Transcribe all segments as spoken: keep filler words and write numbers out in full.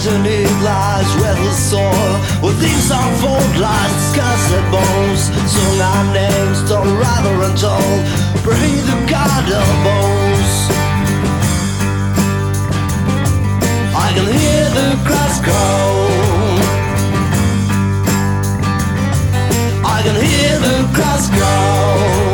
Underneath lies restless soil, where things unfold like scattered bones. Sung our names, told rather untold, breathe the god of bones. I can hear the grass grow, I can hear the grass grow.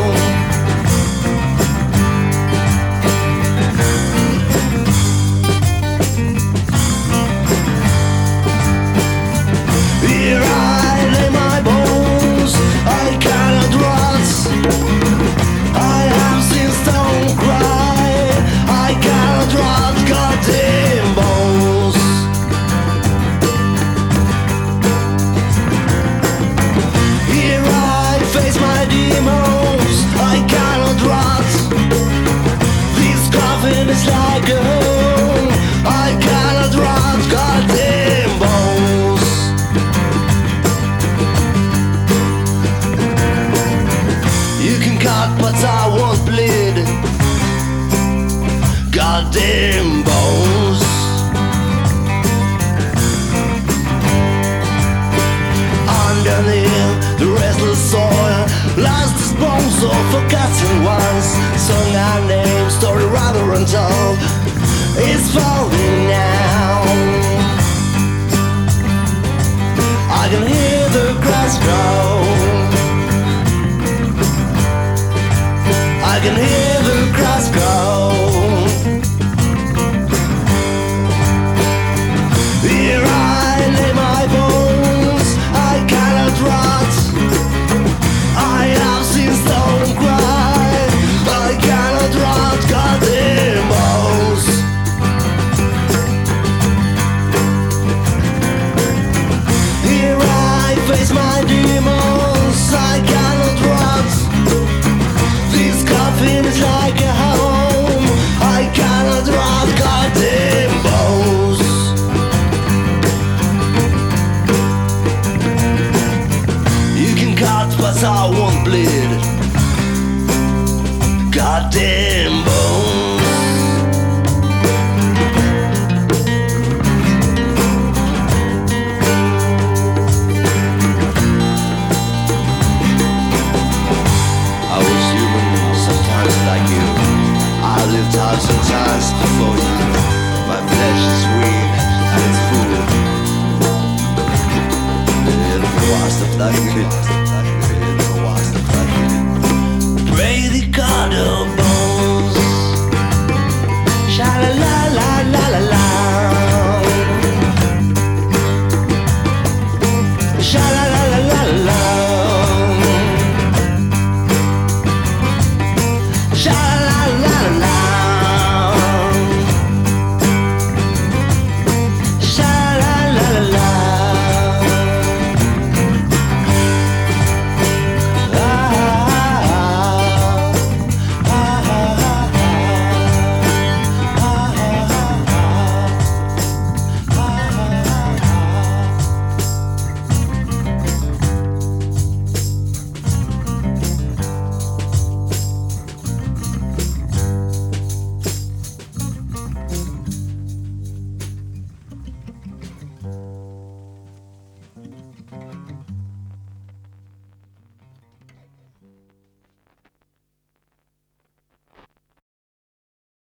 It's like a home, I cannot run, goddamn bones. You can cut but I won't bleed, goddamn bones. Underneath the restless soil lies the bones of forgotten ones. Sung our names, story rather untold. It's far